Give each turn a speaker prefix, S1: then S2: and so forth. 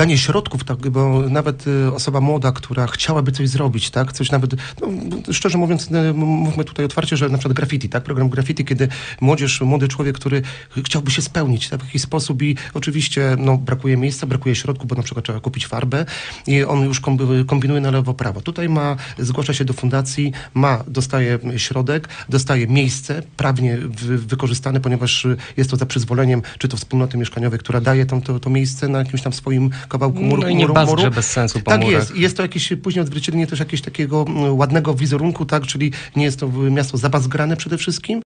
S1: danie środków, tak, bo nawet osoba młoda, która chciałaby coś zrobić, tak, coś nawet, no, szczerze mówiąc, mówmy tutaj otwarcie, że na przykład graffiti, tak, program graffiti, kiedy młody człowiek, który chciałby się spełnić, tak, w jakiś sposób i oczywiście, no, brakuje miejsca, brakuje środków, bo na przykład trzeba kupić farbę i on już kombinuje na lewo, prawo. Tutaj zgłasza się do fundacji, dostaje środek, dostaje miejsce prawnie wykorzystane, ponieważ jest to za przyzwoleniem, czy to wspólnoty mieszkaniowej, która daje to miejsce na jakimś tam swoim kawałku muru.
S2: No i nie bazgrze bez sensu po
S1: Tak
S2: murach.
S1: jest. Jest to jakieś później odzwierciedlenie też jakiegoś takiego ładnego wizerunku, tak, czyli nie jest to miasto zabazgrane przede wszystkim,